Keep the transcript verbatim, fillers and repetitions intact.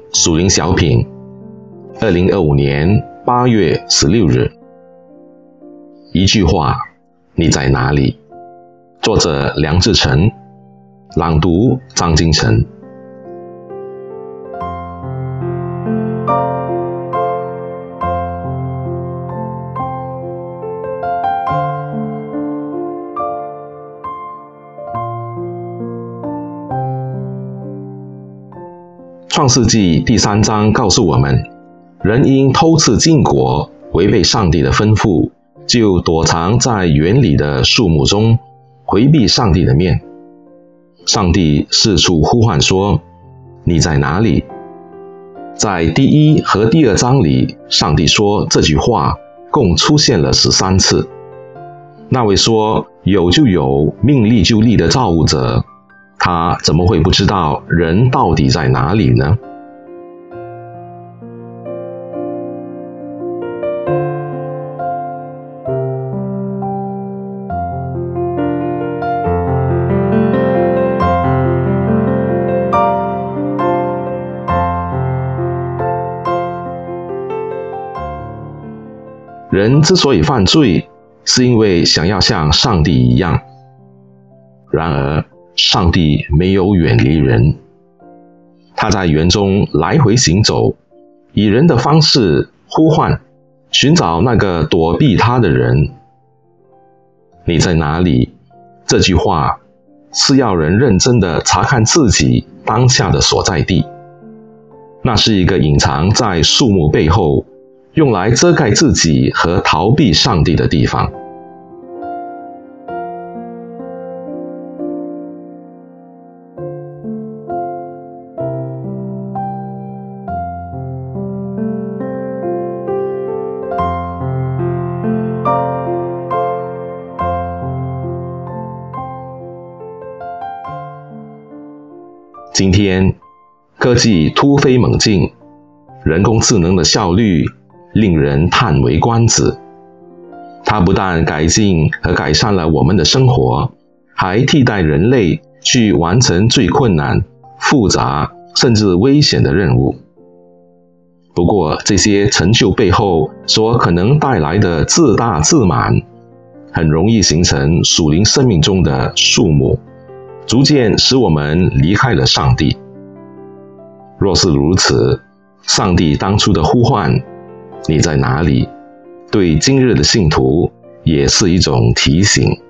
属灵小品，二零二五年八月十六日。一句话，你在哪里？作者梁志成，朗读张金成。创世纪第三章告诉我们，人因偷吃禁果，违背上帝的吩咐，就躲藏在园里的树木中，回避上帝的面。上帝四处呼唤说：“你在哪里？”在第一和第二章里，上帝说这句话共出现了十三次。那位说有就有，命立就立的造物者，他怎么会不知道人到底在哪里呢？人之所以犯罪，是因为想要像上帝一样。然而，上帝没有远离人，他在园中来回行走，以人的方式呼唤，寻找那个躲避他的人。你在哪里？这句话是要人认真地查看自己当下的所在地。那是一个隐藏在树木背后，用来遮盖自己和逃避上帝的地方。今天，科技突飞猛进，人工智能的效率令人叹为观止。它不但改进和改善了我们的生活，还替代人类去完成最困难、复杂甚至危险的任务。不过，这些成就背后所可能带来的自大自满，很容易形成属灵生命中的树木，逐渐使我们离开了上帝。若是如此，上帝当初的呼唤，你在哪里？对今日的信徒也是一种提醒。